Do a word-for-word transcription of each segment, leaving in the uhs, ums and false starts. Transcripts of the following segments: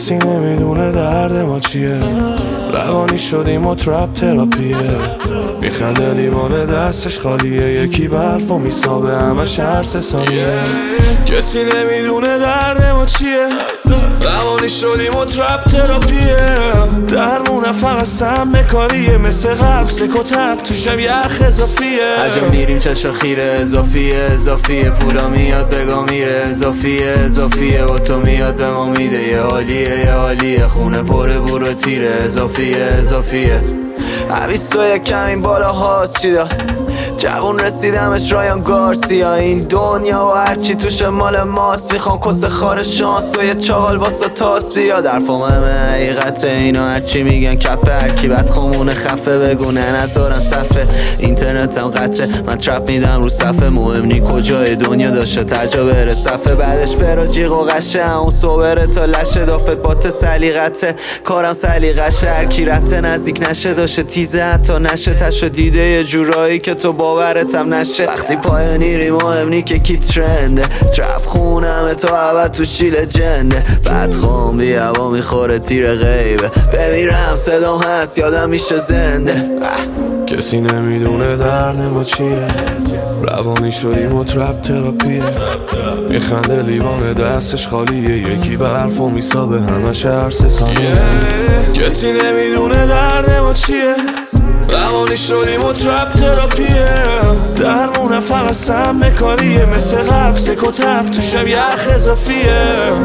کسی نمیدونه درد ما چیه، روانی شدیم و ترپ تراپیه. میخنده لیوان دستش خالیه، یکی برف و میسابه همش هر سه ثانیه. کسی نمیدونه درد ما چیه، روانی شدیم و ترپ تراپیه. درمونه فقط سم کاریه، مثل قبل سک و تب تو شب یخ اضافیه. عجب میریم چشا خیره، اضافیه اضافیه. پولا میاد بگا میره، اضافیه اضافیه. و تو میاد به ما میده، یه حالیه یه حالیه. خونه پره بورو تیره، اضافیه اضافیه. عویس و یکم این بالا هاست چی دا جوون رسیدمش رایان گارسیا. این دنیا و هرچی توش مال ماست، میخوام کس خار شانس و یه چهال واسه تاس بیا. در فهمه حقیقت اینا هرچی میگن کپه، هرکی بد خمونه خفه بگونه نذارن صفه. اینترنتم قطعه، من ترپ میدم رو صفه. مهم نی کجای دنیا داشته ترجا بره صفه. بعدش برا جیغ و قشه، اون صبره تا لشه. دافت بات سلیقته، کارم سلیقشه. هرکی رته نزدیک نشه داشته تیزه، حتی نشه تشو دیده یه جورایی که تو باورتم نشه. وقتی پای نیری مهم نی که کی ترنده، ترپ خونمه تا عبد تو شیل جنده. بعد خوام بی هوا میخوره تیر غیبه، بمیرم صدام هست یادم میشه زنده. کسی نمیدونه درد ما چیه، روانی شدیم و ترپ تراپیه. میخنده لیوان دستش خالیه، یکی برف و میسابه همش هر سه ثانیه. کسی نمیدونه درد ما چیه، روانی شدیم و ترپ تراپیه. درمونه فقط سم کاریه، مثل قبل سک و تب تو شب یخ اضافیه.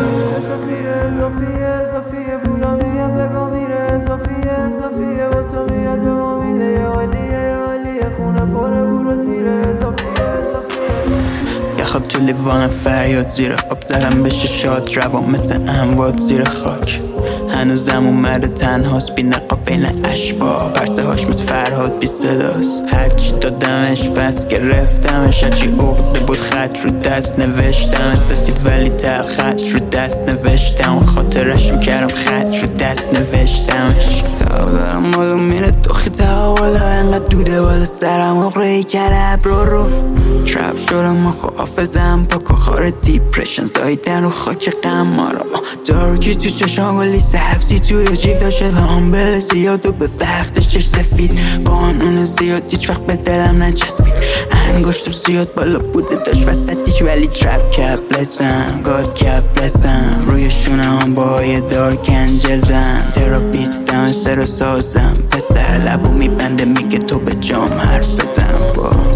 خب تو لیوانم فریاد زیر آب زدم بشه شاد روان مثل امواد زیر خاک. هنوزم اومده تنهاست بی نقاب بین اشباه، برسه هاش مثل فرهاد بی صداست. هرچی دادمش بس گرفتمش، هرچی عقده بود خط رو دست نوشتم. سفید ولی تر خط رو دست نوشتم، خاطرش میکردم خط رو دست نوشتمش. تا دارم مالو میره دوخی تا والا، انقدر دوده بالا سرم اقرهی کرده برو رو ترپ شدم و حافظم پاک و خار دیپرشن زایدن رو خاک قمارم. دارکی تو چشام و لیست حبسی توی جیب داشته، لامبل زیاد و به وقتش چش سفید. قانون زیاد هیچ وقت به دلم نچسبید، انگشتم زیاد بالا بوده داشت وسطیش ولی ترپ کپلسم گاز کپلسم. روی شونه هم با یه دارک انجل زن، تراپیستم سر و سازم. پسر لبو میبنده میگه تو به جام حرف بزن با